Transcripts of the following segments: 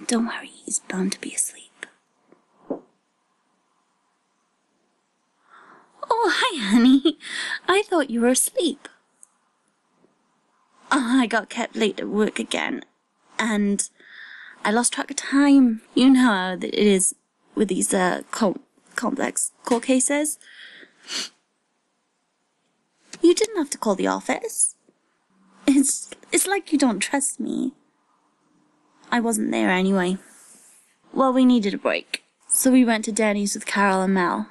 Don't worry, he's bound to be asleep. Oh, hi, honey. I thought you were asleep. Oh, I got kept late at work again, and I lost track of time. You know how it is with these complex court cases. You didn't have to call the office. It's like you don't trust me. I wasn't there anyway. Well, we needed a break, so we went to Denny's with Carol and Mel.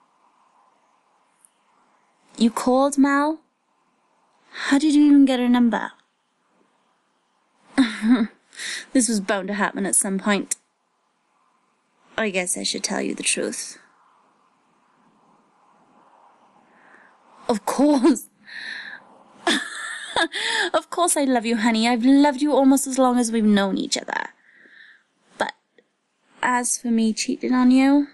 You called Mel? How did you even get her number? This was bound to happen at some point. I guess I should tell you the truth. Of course. Of course I love you, honey. I've loved you almost as long as we've known each other. But as for me cheating on you...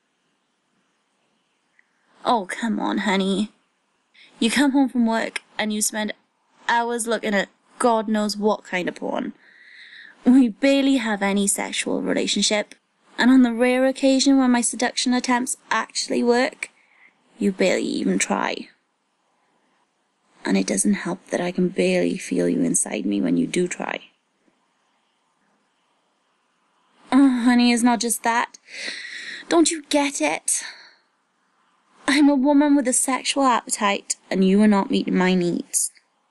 Oh, come on, honey. You come home from work and you spend hours looking at God knows what kind of porn. We barely have any sexual relationship. And on the rare occasion when my seduction attempts actually work, you barely even try. And it doesn't help that I can barely feel you inside me when you do try. Oh, honey, it's not just that. Don't you get it? I'm a woman with a sexual appetite, and you are not meeting my needs.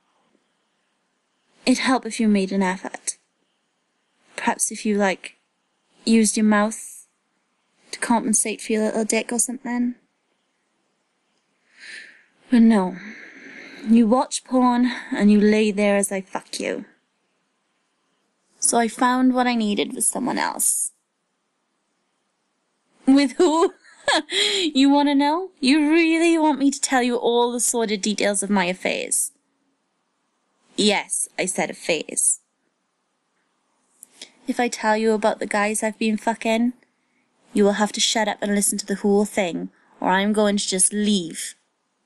It'd help if you made an effort. Perhaps if you, used your mouth to compensate for your little dick or something. But no. You watch porn, and you lay there as I fuck you. So I found what I needed with someone else. With who? You want to know? You really want me to tell you all the sordid details of my affairs? Yes, I said affairs. If I tell you about the guys I've been fucking, you will have to shut up and listen to the whole thing, or I'm going to just leave.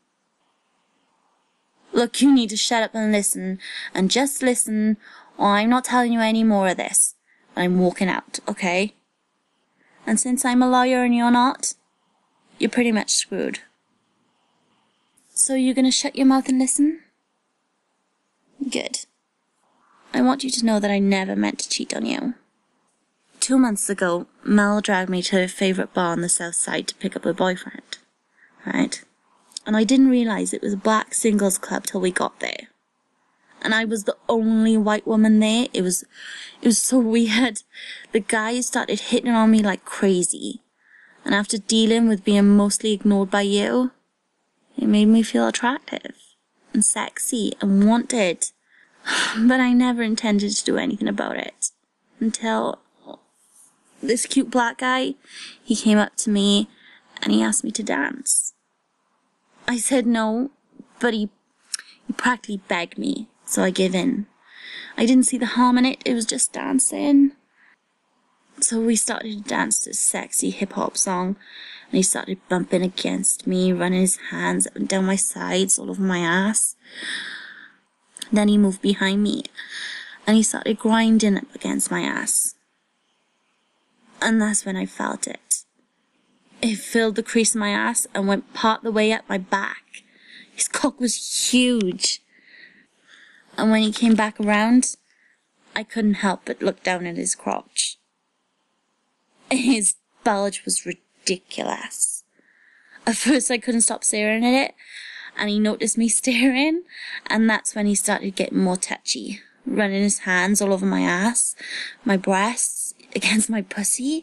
Look, you need to shut up and just listen, or I'm not telling you any more of this. I'm walking out, okay? And since I'm a lawyer and you're not, you're pretty much screwed. So you're gonna shut your mouth and listen? Good. I want you to know that I never meant to cheat on you. 2 months ago, Mel dragged me to her favourite bar on the south side to pick up her boyfriend. Right? And I didn't realise it was a black singles club till we got there. And I was the only white woman there. It was so weird. The guys started hitting on me like crazy. And after dealing with being mostly ignored by you, it made me feel attractive and sexy and wanted. But I never intended to do anything about it. Until this cute black guy, he came up to me and he asked me to dance. I said no, but he practically begged me, so I gave in. I didn't see the harm in it, it was just dancing. So we started to dance to a sexy hip-hop song, and he started bumping against me, running his hands up and down my sides, all over my ass. Then he moved behind me, and he started grinding up against my ass. And that's when I felt it. It filled the crease of my ass and went part the way up my back. His cock was huge. And when he came back around, I couldn't help but look down at his crotch. His bulge was ridiculous. At first I couldn't stop staring at it, and he noticed me staring, and that's when he started getting more touchy, running his hands all over my ass, my breasts, against my pussy.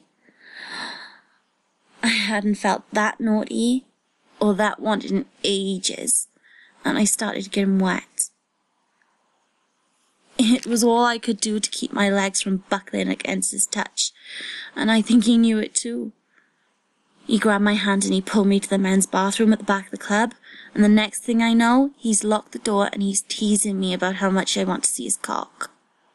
I hadn't felt that naughty or that wanted in ages, and I started getting wet. It was all I could do to keep my legs from buckling against his touch, and I think he knew it too. He grabbed my hand and he pulled me to the men's bathroom at the back of the club, and the next thing I know, he's locked the door and he's teasing me about how much I want to see his cock.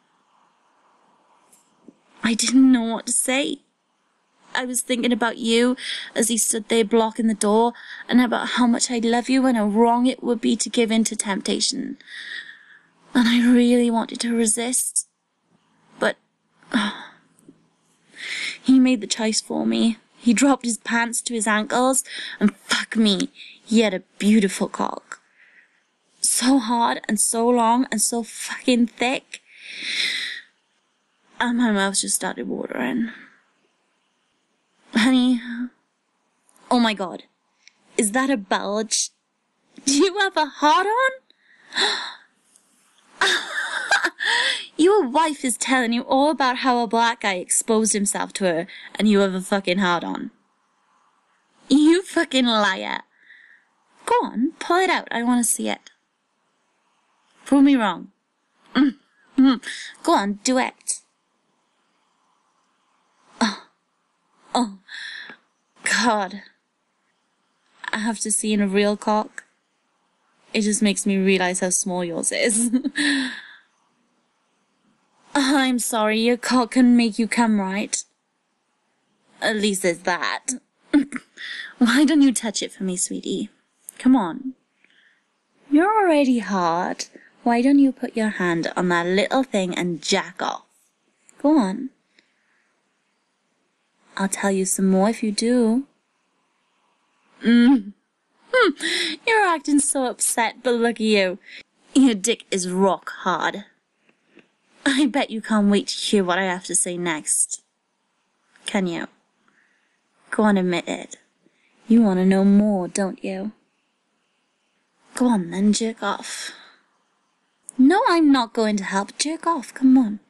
I didn't know what to say. I was thinking about you as he stood there blocking the door, and about how much I love you and how wrong it would be to give in to temptation. And I really wanted to resist. But He made the choice for me. He dropped his pants to his ankles, and fuck me, he had a beautiful cock. So hard, and so long, and so fucking thick. And my mouth just started watering. Honey, oh my god, is that a bulge? Do you have a hard-on? Your wife is telling you all about how a black guy exposed himself to her, and you have a fucking hard-on. You fucking liar. Go on, pull it out, I want to see it. Prove me wrong. Go on, do it. Oh, God. I have to see in a real cock. It just makes me realize how small yours is. I'm sorry, your cock can make you come, right? At least there's that. Why don't you touch it for me, sweetie? Come on. You're already hard. Why don't you put your hand on that little thing and jack off? Go on. I'll tell you some more if you do. You're acting so upset, but look at you. Your dick is rock hard. I bet you can't wait to hear what I have to say next. Can you? Go on, admit it. You want to know more, don't you? Go on then, jerk off. No, I'm not going to help. Jerk off, come on.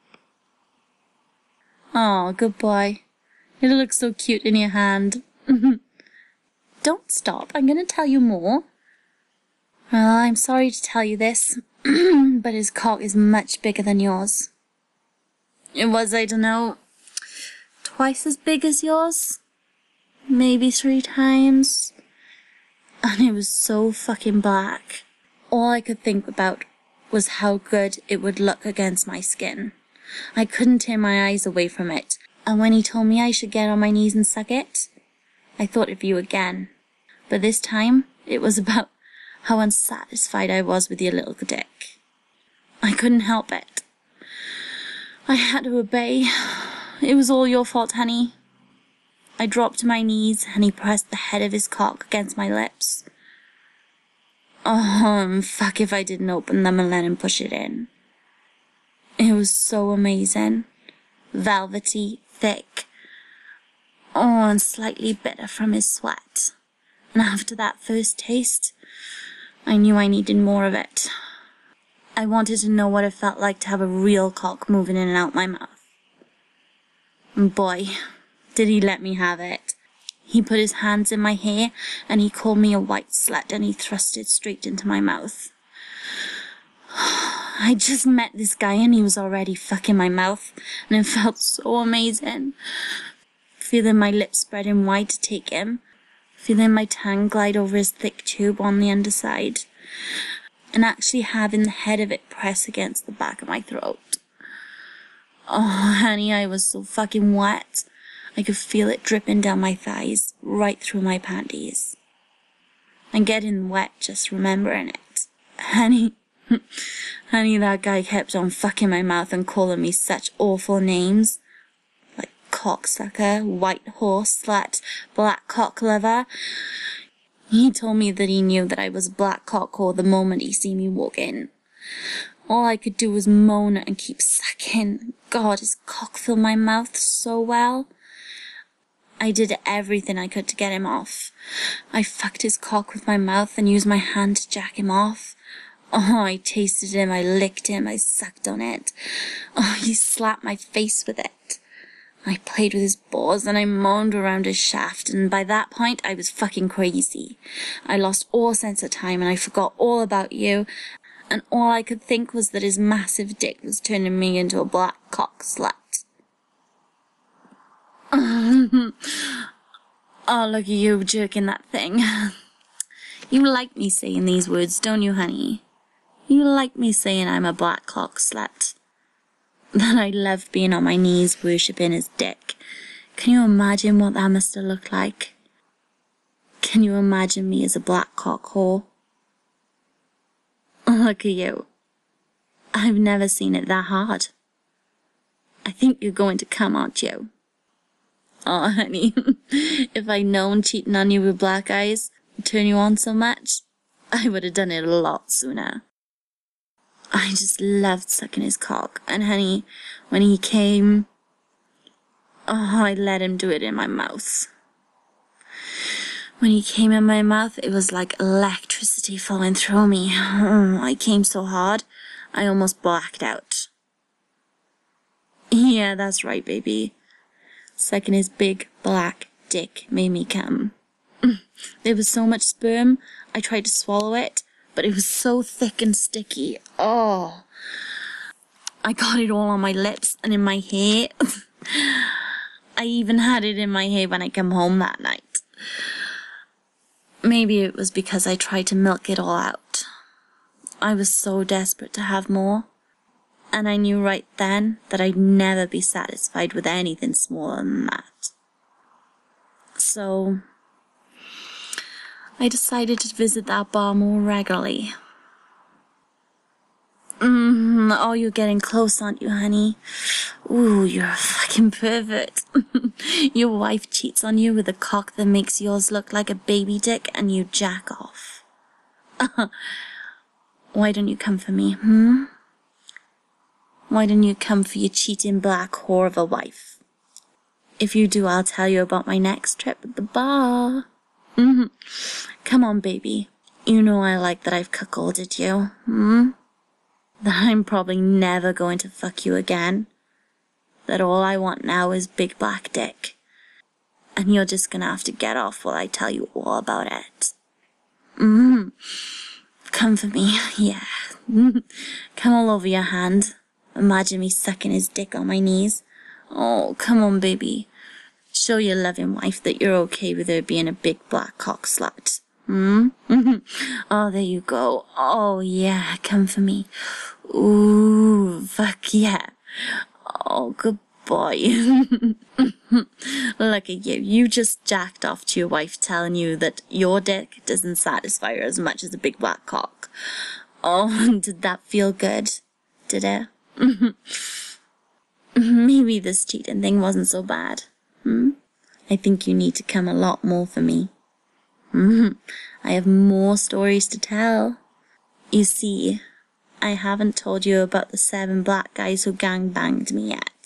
Oh, good boy. It looks so cute in your hand. Don't stop, I'm going to tell you more. Well, I'm sorry to tell you this, but his cock is much bigger than yours. It was, I don't know, twice as big as yours? Maybe 3 times? And it was so fucking black. All I could think about was how good it would look against my skin. I couldn't tear my eyes away from it, and when he told me I should get on my knees and suck it, I thought of you again. But this time, it was about how unsatisfied I was with your little dick. I couldn't help it. I had to obey. It was all your fault, honey. I dropped to my knees, and he pressed the head of his cock against my lips. Oh, fuck if I didn't open them and let him push it in. It was so amazing. Velvety, thick. Oh, and slightly bitter from his sweat. And after that first taste, I knew I needed more of it. I wanted to know what it felt like to have a real cock moving in and out my mouth. And boy, did he let me have it. He put his hands in my hair, and he called me a white slut, and he thrust it straight into my mouth. I just met this guy, and he was already fucking my mouth, and it felt so amazing. Feeling my lips spreading wide to take him, feeling my tongue glide over his thick tube on the underside, and actually having the head of it press against the back of my throat. Oh, honey, I was so fucking wet. I could feel it dripping down my thighs, right through my panties. I'm getting wet just remembering it. Honey, that guy kept on fucking my mouth and calling me such awful names. Like cocksucker, white horse slut, black cock lover. He told me that he knew that I was a black cock whore the moment he see me walk in. All I could do was moan and keep sucking. God, his cock filled my mouth so well. I did everything I could to get him off. I fucked his cock with my mouth and used my hand to jack him off. Oh, I tasted him, I licked him, I sucked on it. Oh, he slapped my face with it. I played with his balls and I moaned around his shaft, and by that point I was fucking crazy. I lost all sense of time and I forgot all about you, and all I could think was that his massive dick was turning me into a black cock slut. Oh, look at you jerking that thing. You like me saying these words, don't you, honey? You like me saying I'm a black cock slut. That I love being on my knees worshipping his dick. Can you imagine what that must have looked like? Can you imagine me as a black cock whore? Look at you. I've never seen it that hard. I think you're going to come, aren't you? Oh, honey, if I'd known cheating on you with black eyes would turn you on so much, I would have done it a lot sooner. I just loved sucking his cock, and honey, when he came, oh, I let him do it in my mouth. When he came in my mouth, it was like electricity flowing through me. Oh, I came so hard, I almost blacked out. Yeah, that's right, baby. Sucking his big black dick made me come. There was so much sperm, I tried to swallow it, but it was so thick and sticky. Oh, I got it all on my lips and in my hair. I even had it in my hair when I came home that night. Maybe it was because I tried to milk it all out. I was so desperate to have more, and I knew right then that I'd never be satisfied with anything smaller than that. So I decided to visit that bar more regularly. Oh, you're getting close, aren't you, honey? Ooh, you're a fucking pervert. Your wife cheats on you with a cock that makes yours look like a baby dick and you jack off. Why don't you come for me, Why don't you come for your cheating black whore of a wife? If you do, I'll tell you about my next trip at the bar. Come on, baby. You know I like that I've cuckolded you, That I'm probably never going to fuck you again. That all I want now is big black dick. And you're just gonna have to get off while I tell you all about it. Come for me, yeah. Come all over your hand. Imagine me sucking his dick on my knees. Oh, come on, baby. Show your loving wife that you're okay with her being a big black cock slut. Oh, there you go. Oh, yeah, come for me. Ooh, fuck yeah. Oh, good boy. Look at you. You just jacked off to your wife telling you that your dick doesn't satisfy her as much as a big black cock. Oh, did that feel good? Did it? Maybe this cheating thing wasn't so bad. I think you need to come a lot more for me. I have more stories to tell. You see, I haven't told you about the 7 black guys who gangbanged me yet.